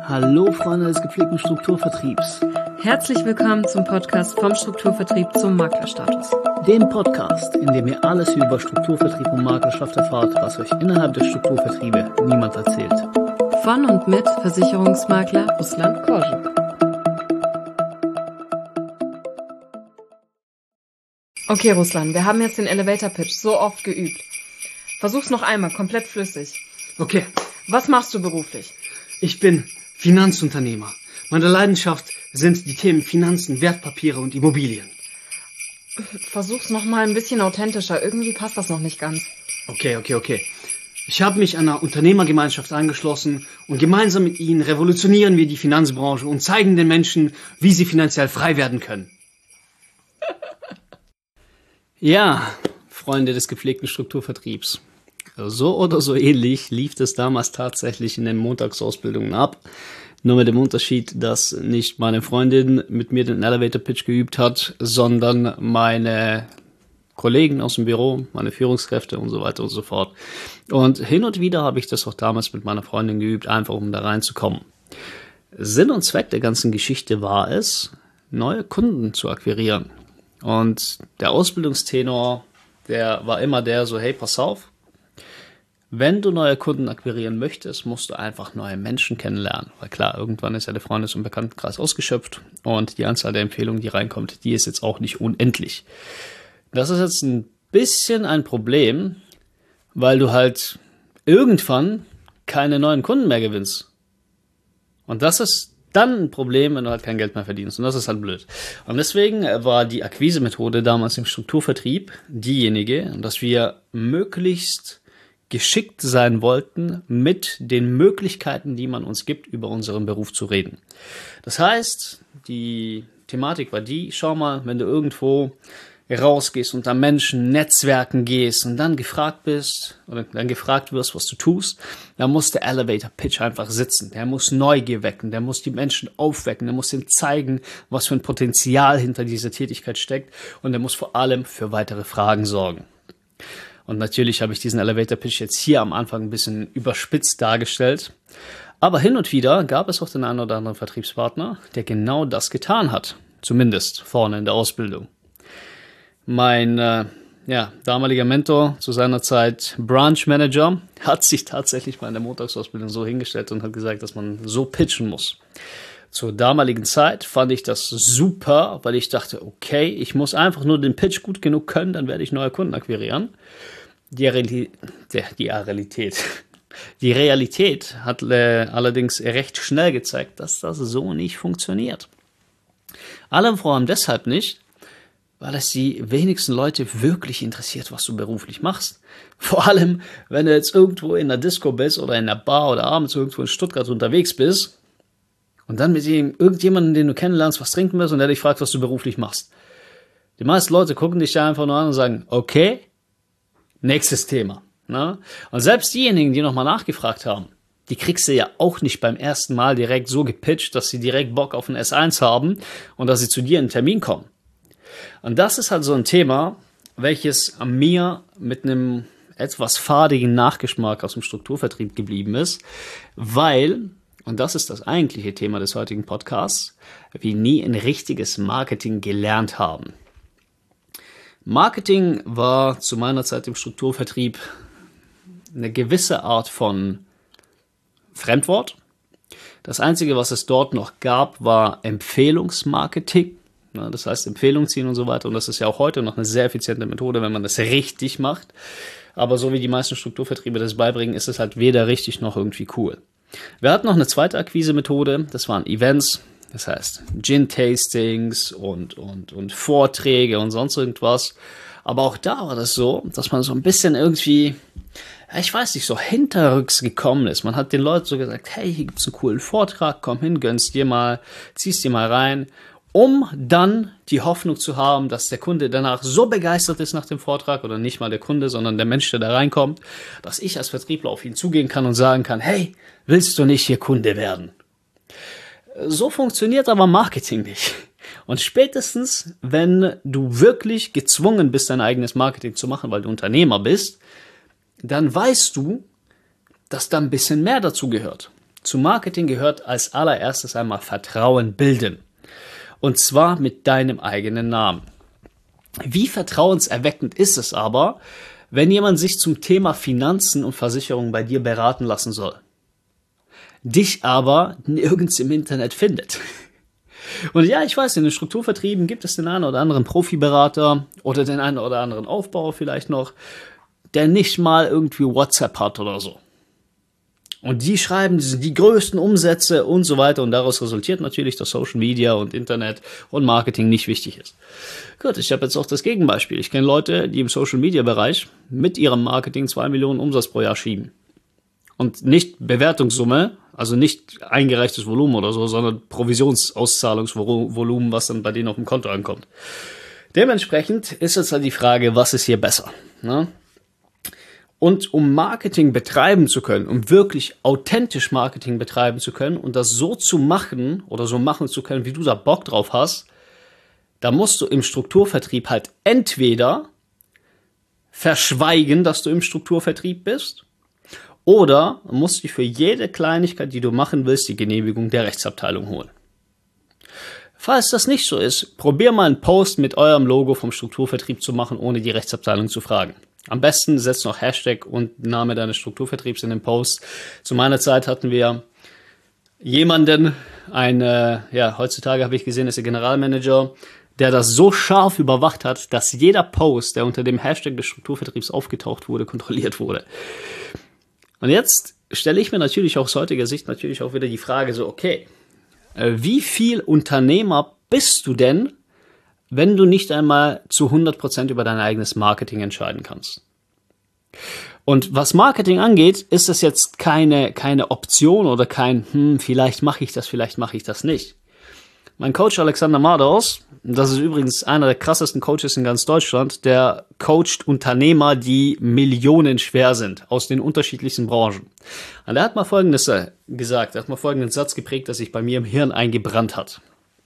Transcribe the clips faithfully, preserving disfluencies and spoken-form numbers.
Hallo Freunde des gepflegten Strukturvertriebs. Herzlich willkommen zum Podcast vom Strukturvertrieb zum Maklerstatus. Dem Podcast, in dem ihr alles über Strukturvertrieb und Maklerschaft erfahrt, was euch innerhalb der Strukturvertriebe niemand erzählt. Von und mit Versicherungsmakler Ruslan Korschuk. Okay, Ruslan, wir haben jetzt den Elevator Pitch so oft geübt. Versuch's noch einmal, komplett flüssig. Okay. Was machst du beruflich? Ich bin Finanzunternehmer. Meine Leidenschaft sind die Themen Finanzen, Wertpapiere und Immobilien. Versuch's noch mal ein bisschen authentischer. Irgendwie passt das noch nicht ganz. Okay, okay, okay. Ich habe mich einer Unternehmergemeinschaft angeschlossen und gemeinsam mit ihnen revolutionieren wir die Finanzbranche und zeigen den Menschen, wie sie finanziell frei werden können. Ja, Freunde des gepflegten Strukturvertriebs. So oder so ähnlich lief es damals tatsächlich in den Montagsausbildungen ab. Nur mit dem Unterschied, dass nicht meine Freundin mit mir den Elevator Pitch geübt hat, sondern meine Kollegen aus dem Büro, meine Führungskräfte und so weiter und so fort. Und hin und wieder habe ich das auch damals mit meiner Freundin geübt, einfach um da reinzukommen. Sinn und Zweck der ganzen Geschichte war es, neue Kunden zu akquirieren. Und der Ausbildungstenor, der war immer der so, hey, pass auf, wenn du neue Kunden akquirieren möchtest, musst du einfach neue Menschen kennenlernen. Weil klar, irgendwann ist ja der Freundes- und Bekanntenkreis ausgeschöpft und die Anzahl der Empfehlungen, die reinkommt, die ist jetzt auch nicht unendlich. Das ist jetzt ein bisschen ein Problem, weil du halt irgendwann keine neuen Kunden mehr gewinnst. Und das ist dann ein Problem, wenn du halt kein Geld mehr verdienst. Und das ist halt blöd. Und deswegen war die Akquise-Methode damals im Strukturvertrieb diejenige, dass wir möglichst geschickt sein wollten, mit den Möglichkeiten, die man uns gibt, über unseren Beruf zu reden. Das heißt, die Thematik war die, schau mal, wenn du irgendwo rausgehst, unter Menschen, Netzwerken gehst und dann gefragt bist oder dann gefragt wirst, was du tust, dann muss der Elevator Pitch einfach sitzen. Der muss Neugier wecken, der muss die Menschen aufwecken, der muss ihnen zeigen, was für ein Potenzial hinter dieser Tätigkeit steckt und der muss vor allem für weitere Fragen sorgen. Und natürlich habe ich diesen Elevator Pitch jetzt hier am Anfang ein bisschen überspitzt dargestellt. Aber hin und wieder gab es auch den einen oder anderen Vertriebspartner, der genau das getan hat. Zumindest vorne in der Ausbildung. Mein äh, ja, damaliger Mentor zu seiner Zeit, Branch Manager, hat sich tatsächlich mal in der Montagsausbildung so hingestellt und hat gesagt, dass man so pitchen muss. Zur damaligen Zeit fand ich das super, weil ich dachte, okay, ich muss einfach nur den Pitch gut genug können, dann werde ich neue Kunden akquirieren. Die Realität, die Realität, die Realität hat äh, allerdings recht schnell gezeigt, dass das so nicht funktioniert. Allem vor allem deshalb nicht, weil es die wenigsten Leute wirklich interessiert, was du beruflich machst. Vor allem, wenn du jetzt irgendwo in der Disco bist oder in der Bar oder abends irgendwo in Stuttgart unterwegs bist und dann mit irgendjemandem, den du kennenlernst, was trinken willst und der dich fragt, was du beruflich machst. Die meisten Leute gucken dich da einfach nur an und sagen, okay, nächstes Thema. Ne? Und selbst diejenigen, die nochmal nachgefragt haben, die kriegst du ja auch nicht beim ersten Mal direkt so gepitcht, dass sie direkt Bock auf ein S eins haben und dass sie zu dir in den Termin kommen. Und das ist halt so ein Thema, welches an mir mit einem etwas fadigen Nachgeschmack aus dem Strukturvertrieb geblieben ist, weil, und das ist das eigentliche Thema des heutigen Podcasts, wir nie ein richtiges Marketing gelernt haben. Marketing war zu meiner Zeit im Strukturvertrieb eine gewisse Art von Fremdwort. Das Einzige, was es dort noch gab, war Empfehlungsmarketing. Das heißt, Empfehlungen ziehen und so weiter. Und das ist ja auch heute noch eine sehr effiziente Methode, wenn man das richtig macht. Aber so wie die meisten Strukturvertriebe das beibringen, ist es halt weder richtig noch irgendwie cool. Wir hatten noch eine zweite Akquise-Methode. Das waren Events. Das heißt, Gin-Tastings und, und, und Vorträge und sonst irgendwas. Aber auch da war das so, dass man so ein bisschen irgendwie, ich weiß nicht, so hinterrücks gekommen ist. Man hat den Leuten so gesagt, hey, hier gibt's einen coolen Vortrag, komm hin, gönn's dir mal, zieh's dir mal rein, um dann die Hoffnung zu haben, dass der Kunde danach so begeistert ist nach dem Vortrag, oder nicht mal der Kunde, sondern der Mensch, der da reinkommt, dass ich als Vertriebler auf ihn zugehen kann und sagen kann, hey, willst du nicht hier Kunde werden? So funktioniert aber Marketing nicht. Und spätestens, wenn du wirklich gezwungen bist, dein eigenes Marketing zu machen, weil du Unternehmer bist, dann weißt du, dass da ein bisschen mehr dazu gehört. Zu Marketing gehört als allererstes einmal Vertrauen bilden. Und zwar mit deinem eigenen Namen. Wie vertrauenserweckend ist es aber, wenn jemand sich zum Thema Finanzen und Versicherungen bei dir beraten lassen soll, dich aber nirgends im Internet findet? Und ja, ich weiß, in den Strukturvertrieben gibt es den einen oder anderen Profiberater oder den einen oder anderen Aufbauer vielleicht noch, der nicht mal irgendwie WhatsApp hat oder so. Und die schreiben die größten Umsätze und so weiter und daraus resultiert natürlich, dass Social Media und Internet und Marketing nicht wichtig ist. Gut, ich habe jetzt auch das Gegenbeispiel. Ich kenne Leute, die im Social Media Bereich mit ihrem Marketing zwei Millionen Umsatz pro Jahr schieben. Und nicht Bewertungssumme, also nicht eingereichtes Volumen oder so, sondern Provisionsauszahlungsvolumen, was dann bei denen auf dem Konto ankommt. Dementsprechend ist jetzt halt die Frage, was ist hier besser? Ne? Und um Marketing betreiben zu können, um wirklich authentisch Marketing betreiben zu können und das so zu machen oder so machen zu können, wie du da Bock drauf hast, da musst du im Strukturvertrieb halt entweder verschweigen, dass du im Strukturvertrieb bist, oder musst dich für jede Kleinigkeit, die du machen willst, die Genehmigung der Rechtsabteilung holen. Falls das nicht so ist, probier mal einen Post mit eurem Logo vom Strukturvertrieb zu machen, ohne die Rechtsabteilung zu fragen. Am besten setzt noch Hashtag und Name deines Strukturvertriebs in den Post. Zu meiner Zeit hatten wir jemanden, ein, äh, ja, heutzutage habe ich gesehen, ist der Generalmanager, der das so scharf überwacht hat, dass jeder Post, der unter dem Hashtag des Strukturvertriebs aufgetaucht wurde, kontrolliert wurde. Und jetzt stelle ich mir natürlich aus heutiger Sicht natürlich auch wieder die Frage so, okay, äh, wie viel Unternehmer bist du denn, wenn du nicht einmal zu hundert Prozent über dein eigenes Marketing entscheiden kannst? Und was Marketing angeht, ist das jetzt keine, keine Option oder kein, hm, vielleicht mache ich das, vielleicht mache ich das nicht. Mein Coach Alexander Madaus, das ist übrigens einer der krassesten Coaches in ganz Deutschland, der coacht Unternehmer, die millionenschwer sind, aus den unterschiedlichsten Branchen. Und er hat mal Folgendes gesagt, er hat mal folgenden Satz geprägt, der sich bei mir im Hirn eingebrannt hat.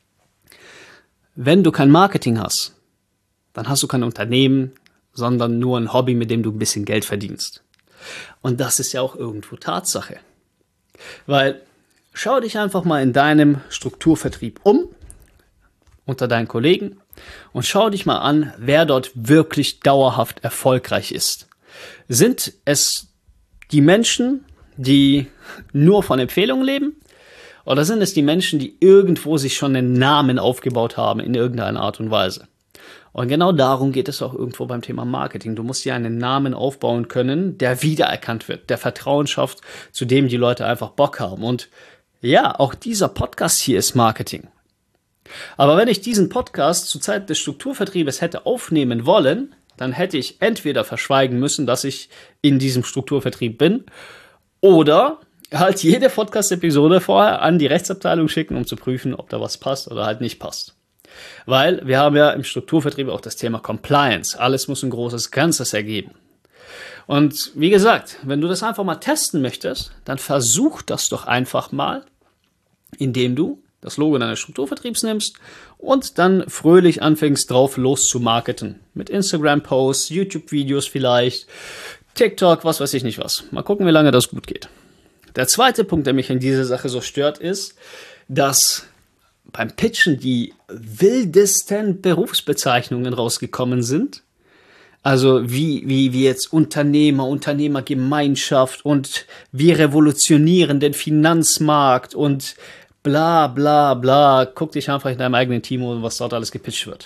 Wenn du kein Marketing hast, dann hast du kein Unternehmen, sondern nur ein Hobby, mit dem du ein bisschen Geld verdienst. Und das ist ja auch irgendwo Tatsache. Weil, schau dich einfach mal in deinem Strukturvertrieb um, unter deinen Kollegen, und schau dich mal an, wer dort wirklich dauerhaft erfolgreich ist. Sind es die Menschen, die nur von Empfehlungen leben? Oder sind es die Menschen, die irgendwo sich schon einen Namen aufgebaut haben in irgendeiner Art und Weise? Und genau darum geht es auch irgendwo beim Thema Marketing. Du musst dir einen Namen aufbauen können, der wiedererkannt wird, der Vertrauen schafft, zu dem die Leute einfach Bock haben. Und ja, auch dieser Podcast hier ist Marketing. Aber wenn ich diesen Podcast zur Zeit des Strukturvertriebes hätte aufnehmen wollen, dann hätte ich entweder verschweigen müssen, dass ich in diesem Strukturvertrieb bin, oder halt jede Podcast-Episode vorher an die Rechtsabteilung schicken, um zu prüfen, ob da was passt oder halt nicht passt. Weil wir haben ja im Strukturvertrieb auch das Thema Compliance. Alles muss ein großes Ganzes ergeben. Und wie gesagt, wenn du das einfach mal testen möchtest, dann versuch das doch einfach mal, indem du das Logo deines Strukturvertriebs nimmst und dann fröhlich anfängst, drauf los zu marketen. Mit Instagram-Posts, YouTube-Videos vielleicht, TikTok, was weiß ich nicht was. Mal gucken, wie lange das gut geht. Der zweite Punkt, der mich in dieser Sache so stört, ist, dass beim Pitchen die wildesten Berufsbezeichnungen rausgekommen sind. Also wie, wie, wie jetzt Unternehmer, Unternehmergemeinschaft und wir revolutionieren den Finanzmarkt und bla bla bla. Guck dich einfach in deinem eigenen Team um, was dort alles gepitcht wird.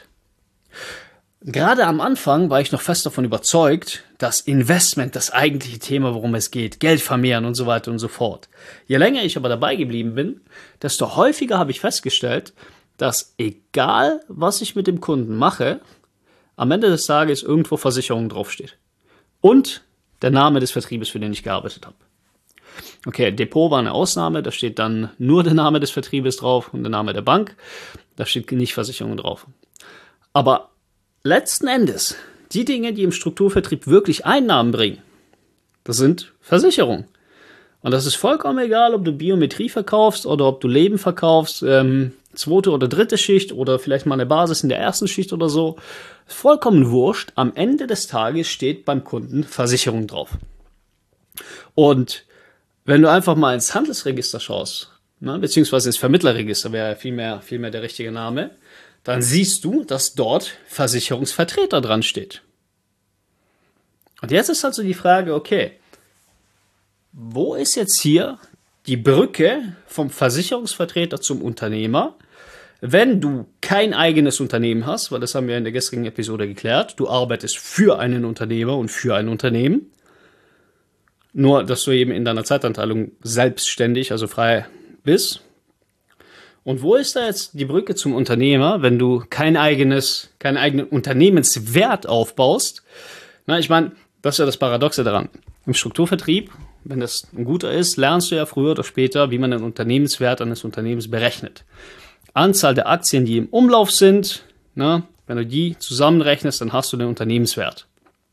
Gerade am Anfang war ich noch fest davon überzeugt, dass Investment das eigentliche Thema, worum es geht, Geld vermehren und so weiter und so fort. Je länger ich aber dabei geblieben bin, desto häufiger habe ich festgestellt, dass egal, was ich mit dem Kunden mache, am Ende des Tages irgendwo Versicherung draufsteht. Und der Name des Vertriebes, für den ich gearbeitet habe. Okay, Depot war eine Ausnahme, da steht dann nur der Name des Vertriebes drauf und der Name der Bank. Da steht nicht Versicherung drauf. Aber letzten Endes, die Dinge, die im Strukturvertrieb wirklich Einnahmen bringen, das sind Versicherungen. Und das ist vollkommen egal, ob du Biometrie verkaufst oder ob du Leben verkaufst, ähm, zweite oder dritte Schicht oder vielleicht mal eine Basis in der ersten Schicht oder so. Vollkommen wurscht. Am Ende des Tages steht beim Kunden Versicherung drauf. Und wenn du einfach mal ins Handelsregister schaust, ne, beziehungsweise ins Vermittlerregister wäre vielmehr, vielmehr der richtige Name, dann siehst du, dass dort Versicherungsvertreter dran steht. Und jetzt ist also die Frage, okay, wo ist jetzt hier die Brücke vom Versicherungsvertreter zum Unternehmer, wenn du kein eigenes Unternehmen hast, weil das haben wir in der gestrigen Episode geklärt, du arbeitest für einen Unternehmer und für ein Unternehmen, nur dass du eben in deiner Zeitanteilung selbstständig, also frei bist. Und wo ist da jetzt die Brücke zum Unternehmer, wenn du kein eigenes, keinen eigenen Unternehmenswert aufbaust? Na, ich meine, das ist ja das Paradoxe daran. Im Strukturvertrieb, wenn das ein guter ist, lernst du ja früher oder später, wie man den Unternehmenswert eines Unternehmens berechnet. Anzahl der Aktien, die im Umlauf sind, na, wenn du die zusammenrechnest, dann hast du den Unternehmenswert.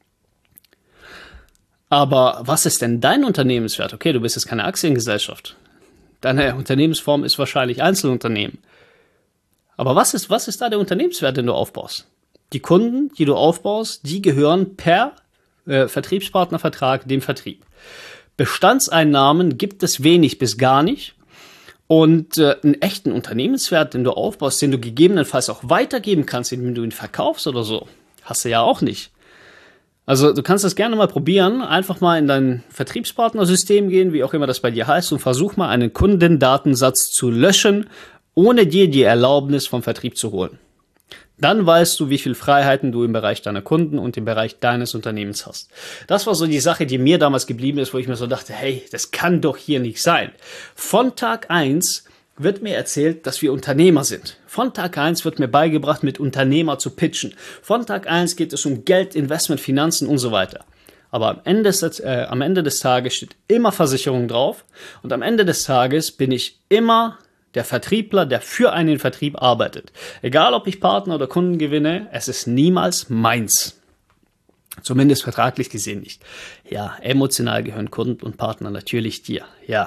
Aber was ist denn dein Unternehmenswert? Okay, du bist jetzt keine Aktiengesellschaft. Deine Unternehmensform ist wahrscheinlich Einzelunternehmen. Aber was ist, was ist da der Unternehmenswert, den du aufbaust? Die Kunden, die du aufbaust, die gehören per äh, Vertriebspartnervertrag dem Vertrieb. Bestandseinnahmen gibt es wenig bis gar nicht. Und äh, einen echten Unternehmenswert, den du aufbaust, den du gegebenenfalls auch weitergeben kannst, indem du ihn verkaufst oder so, hast du ja auch nicht. Also du kannst das gerne mal probieren, einfach mal in dein Vertriebspartnersystem gehen, wie auch immer das bei dir heißt, und versuch mal einen Kundendatensatz zu löschen, ohne dir die Erlaubnis vom Vertrieb zu holen. Dann weißt du, wie viel Freiheiten du im Bereich deiner Kunden und im Bereich deines Unternehmens hast. Das war so die Sache, die mir damals geblieben ist, wo ich mir so dachte, hey, das kann doch hier nicht sein. Von Tag eins wird mir erzählt, dass wir Unternehmer sind. Von Tag eins wird mir beigebracht, mit Unternehmer zu pitchen. Von Tag eins geht es um Geld, Investment, Finanzen und so weiter. Aber am Ende des, äh, am Ende des Tages steht immer Versicherung drauf. Und am Ende des Tages bin ich immer der Vertriebler, der für einen Vertrieb arbeitet. Egal, ob ich Partner oder Kunden gewinne, es ist niemals meins. Zumindest vertraglich gesehen nicht. Ja, emotional gehören Kunden und Partner natürlich dir. Ja.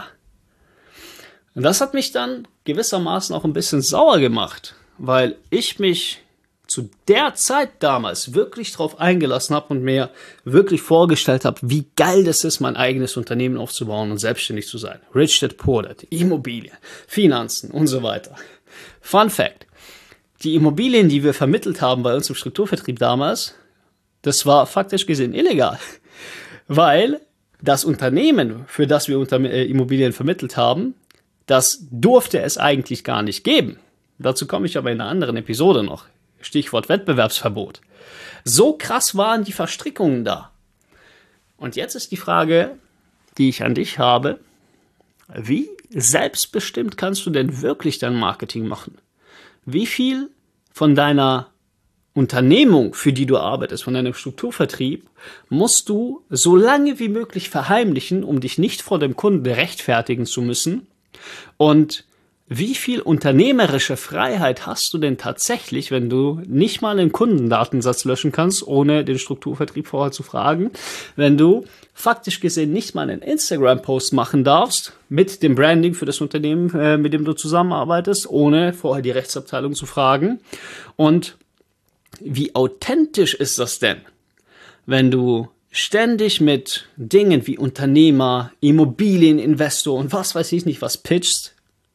Und das hat mich dann gewissermaßen auch ein bisschen sauer gemacht, weil ich mich zu der Zeit damals wirklich drauf eingelassen habe und mir wirklich vorgestellt habe, wie geil das ist, mein eigenes Unternehmen aufzubauen und selbstständig zu sein. Rich Dad Poor Dad, Immobilien, Finanzen und so weiter. Fun Fact: Die Immobilien, die wir vermittelt haben bei uns im Strukturvertrieb damals, das war faktisch gesehen illegal, weil das Unternehmen, für das wir unter, äh, Immobilien vermittelt haben, das durfte es eigentlich gar nicht geben. Dazu komme ich aber in einer anderen Episode noch. Stichwort Wettbewerbsverbot. So krass waren die Verstrickungen da. Und jetzt ist die Frage, die ich an dich habe: Wie selbstbestimmt kannst du denn wirklich dein Marketing machen? Wie viel von deiner Unternehmung, für die du arbeitest, von deinem Strukturvertrieb, musst du so lange wie möglich verheimlichen, um dich nicht vor dem Kunden rechtfertigen zu müssen? Und wie viel unternehmerische Freiheit hast du denn tatsächlich, wenn du nicht mal einen Kundendatensatz löschen kannst, ohne den Strukturvertrieb vorher zu fragen, wenn du faktisch gesehen nicht mal einen Instagram-Post machen darfst mit dem Branding für das Unternehmen, äh, mit dem du zusammenarbeitest, ohne vorher die Rechtsabteilung zu fragen? Und wie authentisch ist das denn, wenn du ständig mit Dingen wie Unternehmer, Immobilieninvestor und was weiß ich nicht was pitchst,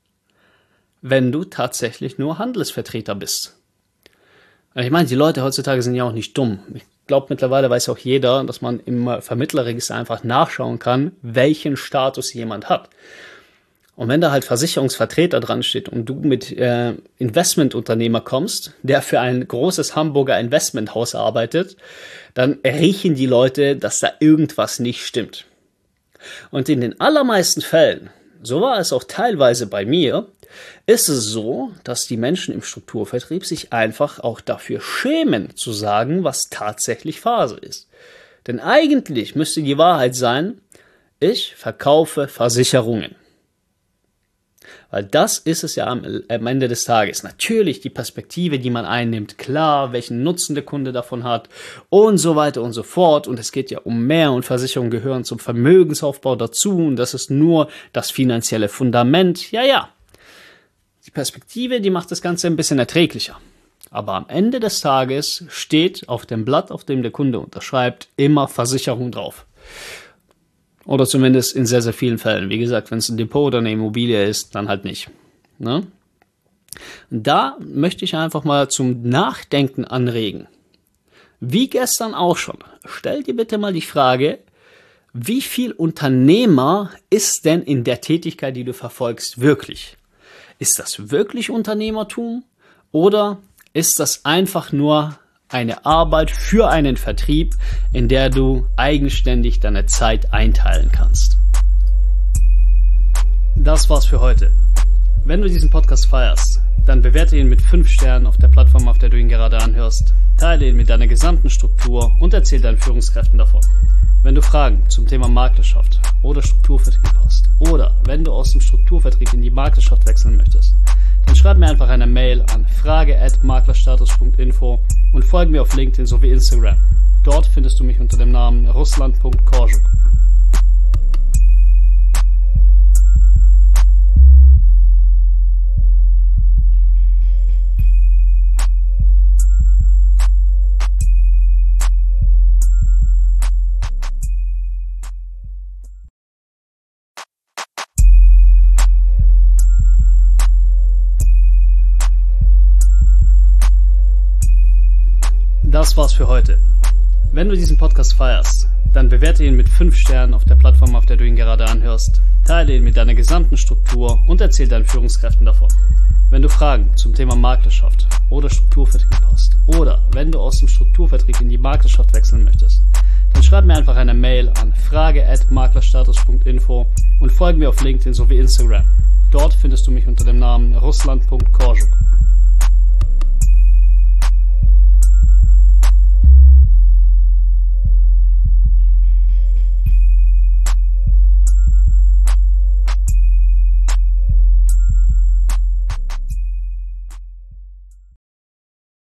wenn du tatsächlich nur Handelsvertreter bist? Ich meine, die Leute heutzutage sind ja auch nicht dumm. Ich glaube, mittlerweile weiß auch jeder, dass man im Vermittlerregister einfach nachschauen kann, welchen Status jemand hat. Und wenn da halt Versicherungsvertreter dran steht und du mit äh, Investmentunternehmer kommst, der für ein großes Hamburger Investmenthaus arbeitet, dann riechen die Leute, dass da irgendwas nicht stimmt. Und in den allermeisten Fällen, so war es auch teilweise bei mir, ist es so, dass die Menschen im Strukturvertrieb sich einfach auch dafür schämen, zu sagen, was tatsächlich Phase ist. Denn eigentlich müsste die Wahrheit sein: Ich verkaufe Versicherungen. Weil das ist es ja am, am Ende des Tages. Natürlich die Perspektive, die man einnimmt, klar, welchen Nutzen der Kunde davon hat und so weiter und so fort. Und es geht ja um mehr, und Versicherungen gehören zum Vermögensaufbau dazu und das ist nur das finanzielle Fundament. Ja, ja. Die Perspektive, die macht das Ganze ein bisschen erträglicher. Aber am Ende des Tages steht auf dem Blatt, auf dem der Kunde unterschreibt, immer Versicherung drauf. Oder zumindest in sehr, sehr vielen Fällen. Wie gesagt, wenn es ein Depot oder eine Immobilie ist, dann halt nicht. Ne? Da möchte ich einfach mal zum Nachdenken anregen. Wie gestern auch schon, stell dir bitte mal die Frage, wie viel Unternehmer ist denn in der Tätigkeit, die du verfolgst, wirklich? Ist das wirklich Unternehmertum oder ist das einfach nur eine Arbeit für einen Vertrieb, in der du eigenständig deine Zeit einteilen kannst? Das war's für heute. Wenn du diesen Podcast feierst, dann bewerte ihn mit fünf Sternen auf der Plattform, auf der du ihn gerade anhörst, teile ihn mit deiner gesamten Struktur und erzähl deinen Führungskräften davon. Wenn du Fragen zum Thema Maklerschaft oder Strukturvertrieb hast oder wenn du aus dem Strukturvertrieb in die Maklerschaft wechseln möchtest, dann schreib mir einfach eine Mail an frage at maklerstatus punkt info und folge mir auf LinkedIn sowie Instagram. Dort findest du mich unter dem Namen ruslan punkt korjuk. Das war's für heute. Wenn du diesen Podcast feierst, dann bewerte ihn mit fünf Sternen auf der Plattform, auf der du ihn gerade anhörst, teile ihn mit deiner gesamten Struktur und erzähl deinen Führungskräften davon. Wenn du Fragen zum Thema Maklerschaft oder Strukturvertrieb hast oder wenn du aus dem Strukturvertrieb in die Maklerschaft wechseln möchtest, dann schreib mir einfach eine Mail an frage at maklerstatus punkt info und folge mir auf LinkedIn sowie Instagram. Dort findest du mich unter dem Namen ruslan punkt korjuk.